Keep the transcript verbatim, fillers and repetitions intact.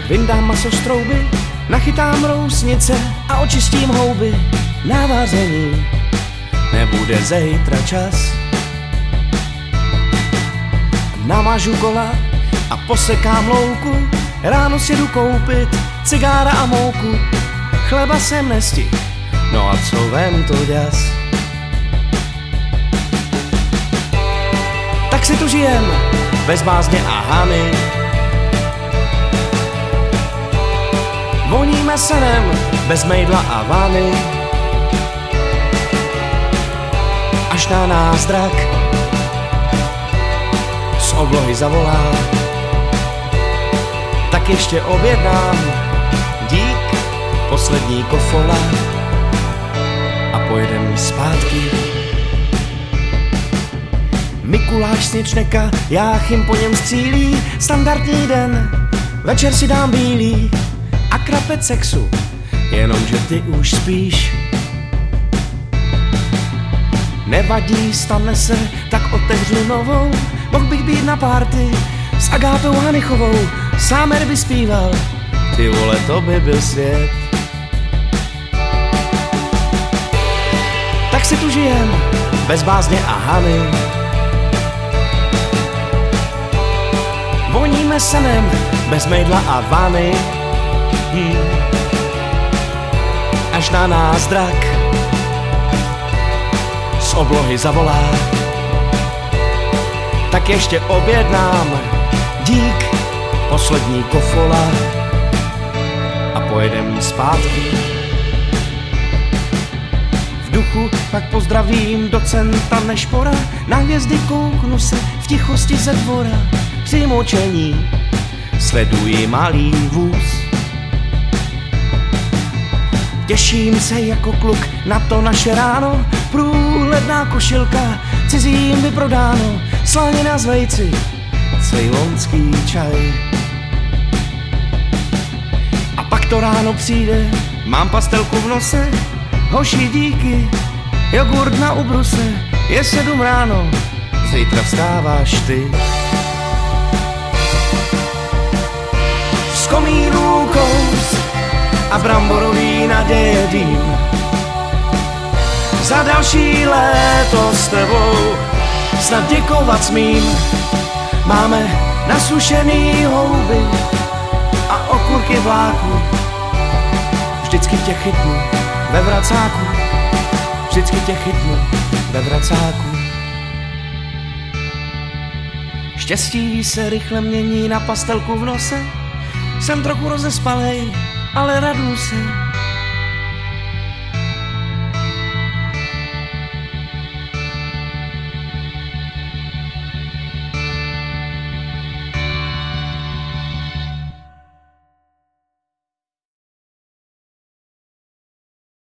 Vyndám maso z trouby, nachytám rousnice a očistím houby na vaření. Nebude zítra čas. Namažu kola a posekám louku, ráno si jdu koupit cigára a mouku. Chleba jsem nestihl, no a co vem to ďas. Tak si tu žijem, bez bázně a hany. Voníme senem, bez mejdla a vany. Až na nás drak z oblohy zavolá, tak ještě objednám dík, poslední kofola a pojedem zpátky. Mikuláš sněčneka, Jáchym po něm střílí, standardní den, večer si dám bílý a krapec sexu, jenomže ty už spíš. Nevadí, stane se, tak otevřu novou, mohl bych být na párty s Agátou Hanichovou, Sámer by zpíval, ty vole, to by byl svět. Tak si tu žijem, bez bázně a hany. Voníme senem, bez mejdla a vany. Hmm. Až na nás drak z oblohy zavolá, tak ještě objednám dík, poslední kofola a pojedem zpátky. V duchu pak pozdravím docenta Nešpora, na hvězdy kouknu se v tichosti ze dvora. Při močení sleduji malý vůz. Těším se jako kluk na to naše ráno, průhledná košilka, cizím vyprodáno, slanina z vejci, ceylonský čaj. A pak to ráno přijde, mám pastelku v nose, hoši díky, jogurt na ubruse, je sedm ráno, zítra vstáváš ty. Z komínů kous a bramborový naděje dým, za další léto s tebou snad děkovat smím. Máme nasušený houby a okurky v láku, vždycky tě chytnu ve vracáku, vždycky tě chytnu ve vracáku. Štěstí se rychle mění na pastelku v nose, jsem trochu rozespalej, ale raduju se,